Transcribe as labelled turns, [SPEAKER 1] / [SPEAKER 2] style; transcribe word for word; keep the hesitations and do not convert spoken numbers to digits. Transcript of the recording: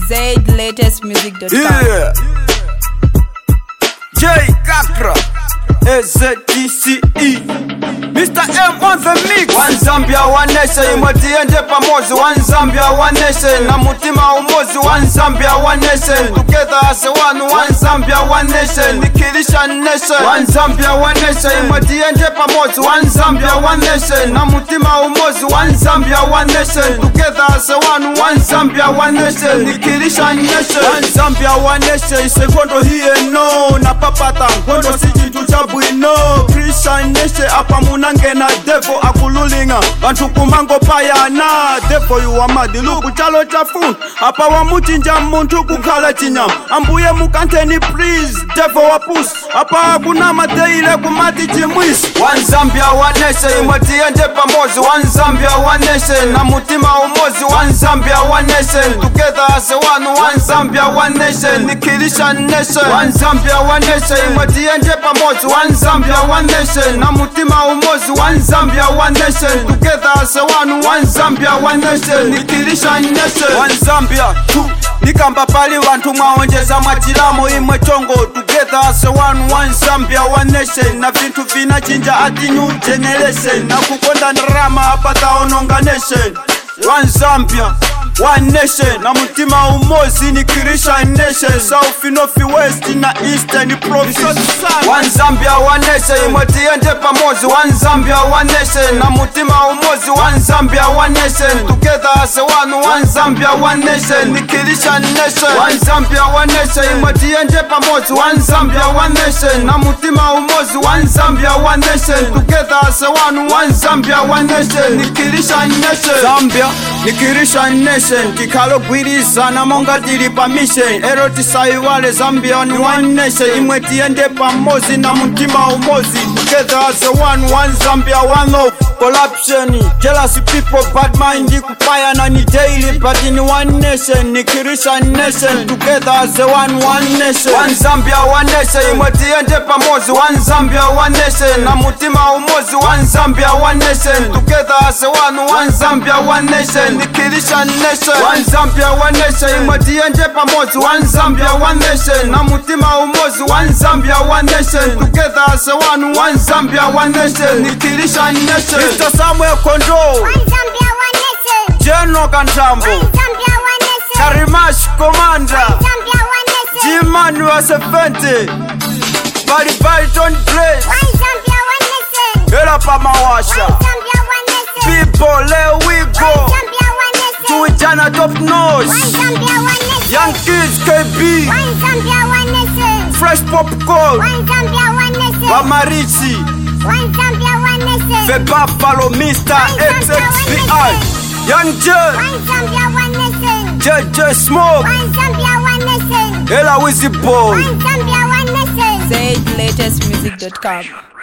[SPEAKER 1] Zaid latest music dot com.
[SPEAKER 2] Yeah. J Capra S T C E Mister M on the mix. One Zambia, one nation. Imwetiende pamoja. One Zambia, one nation. Na mutima umozi. One Zambia, one nation. Together as one. One Zambia, one nation. Nikilisha nation. One Zambia, one nation. Imwetiende pamoja. One Zambia, one nation. Na mutima umozi. One Zambia, one nation. Together as one. One Zambia, one nation. Nikilisha nation. One Zambia, one nation. Sekondo hiye no. Na papata. Kondo siji tuchabwino. Christian nation. Apa munange na devo akululinga. Bantu kumango paya na devo yuwa madilu kuchalo chafu. Apa wa mutinja muntu kukala chinyam. Ambuye mukanteni please devo wapus. Apa kuna mateile kumati chimwis. One Zambia, one nation. Imwetiende pamoja. One Zambia, one nation. Na mutima umozi. One Zambia, one nation. Together as one. One Zambia, one nation. Nikilisha nation. One Zambia, one nation. Imwetiende pamoja. One Zambia, one nation. Na mutima umozi. One Zambia, one nation. Together as one. One Zambia, one nation. Nikilisha nation. One Zambia, two. Nikamba pali wantu mwaonjeza machilamo imwe chongo. Together as one. One Zambia, one nation. Na vintu vina chinja ati new generation. Na kukonda nrama apata ononga nation. One Zambia, one nation. Na mutima umozi ni Christian nation. South, North, West na Eastern province. One Zambia, one nation. Imwetiende pamoja. One Zambia, one nation. Na mutima umozi. One Zambia, one nation. Together as one. One Zambia, one nation. Ni Christian nation. One Zambia, one nation. Imwetiende pamoja. One Zambia, one nation. Na mutima umozi. One Zambia, one nation. Together as one. One Zambia, one nation. Ni Christian nation. Zambia ni Christian nation. Kikalo gwiriza na monga dili pa mission. Eroti saiwale Zambia ni one nation. Imwetiende pamozi na mutima umozi. Together as one. One Zambia, one love. Corruption, jealousy people, bad mind. Kupaya na ni daily but in one nation. Ni Christian nation. Together as one. One nation. One Zambia, one nation. Imwetiende pamozi. One Zambia, one nation. Na mutima umozi. One Zambia, one nation. Together as one. One Zambia, one nation. Ni Christian nation. One Zambia, one nation. Imwetiende pamoja. One Zambia, one nation. Na mutima umozi. One Zambia, one nation. Together as one. One Zambia, one nation. Ni Christian nation. Mister Samuel Kondo.
[SPEAKER 3] One Zambia, one nation.
[SPEAKER 2] General Kantambo.
[SPEAKER 3] One Zambia, one nation.
[SPEAKER 2] Karimash Commander.
[SPEAKER 3] One Zambia, one nation.
[SPEAKER 2] Jimanu Asefente. Bali Bali Don't Play.
[SPEAKER 3] One Zambia, one nation.
[SPEAKER 2] Hela pa mawasha.
[SPEAKER 3] One Zambia, one nation.
[SPEAKER 2] People, there we go.
[SPEAKER 3] One Zambia, one nation.
[SPEAKER 2] Tuijana top nose.
[SPEAKER 3] One Zambia, one nation.
[SPEAKER 2] Young kids K B.
[SPEAKER 3] One Zambia, one nation.
[SPEAKER 2] Fresh popcorn.
[SPEAKER 3] One Zambia, one nation.
[SPEAKER 2] Bamarichi.
[SPEAKER 3] One Zambia, one nation.
[SPEAKER 2] The Buffalo Mister X X V I. Young J.
[SPEAKER 3] One Zambia, one nation.
[SPEAKER 2] J J Smoke.
[SPEAKER 3] One Zambia, one nation.
[SPEAKER 2] Ella Wizzy Boy.
[SPEAKER 3] One Zambia, one nation.
[SPEAKER 1] Zaid latest music dot com.